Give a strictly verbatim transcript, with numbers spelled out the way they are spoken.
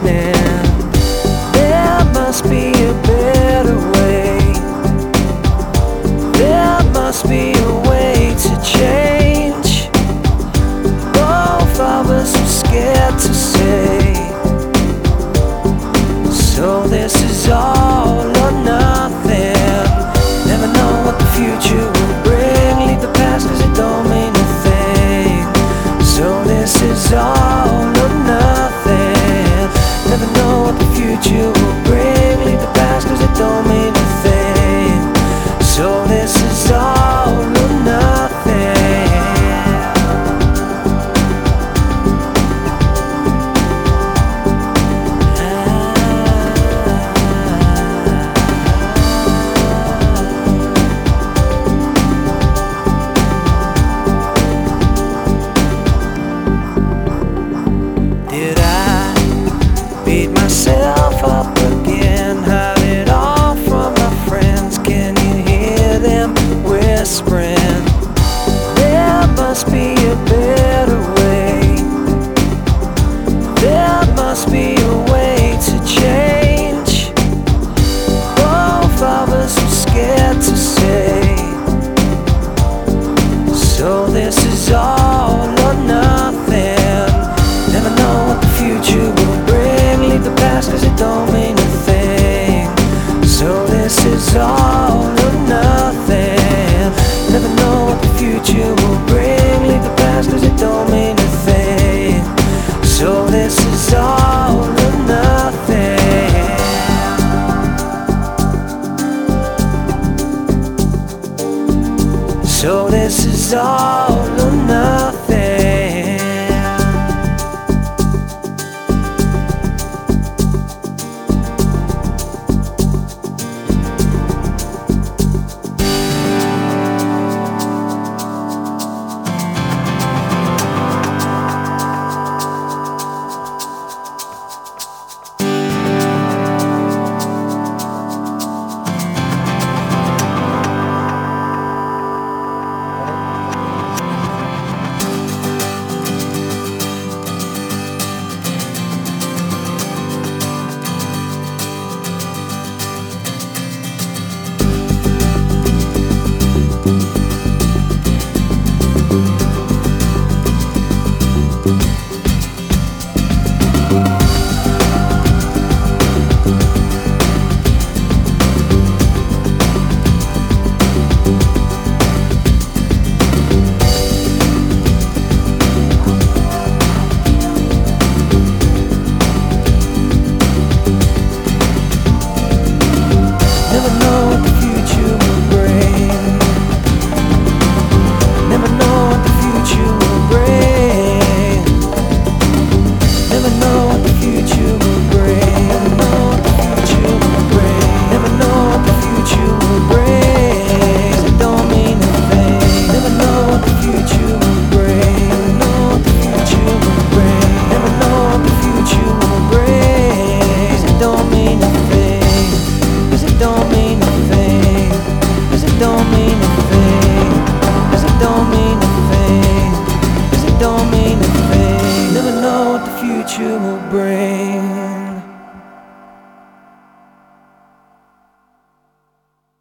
listening. There must be a better way. There must be a way to change. Both of us are scared to say. So this is all or nothing. Never know what the future will bring. Leave the past cause it don't mean a thing. So this is all or nothing. Never know what the future will bring. Leave the past cause it don't mean a thing. So this is all or nothing. Did I beat myself up again? Hide it all from my friends. Can you hear them whispering? There must be a better way. There must be a way to change. Both of us are scared to say. So this is all or nothing. Never know what the future will bring. Leave the past cause it don't mean a thing. So this is all or nothing. Never know what the future will bring. Leave the past cause it don't mean a thing. So this is all or nothing. So this is all or nothing.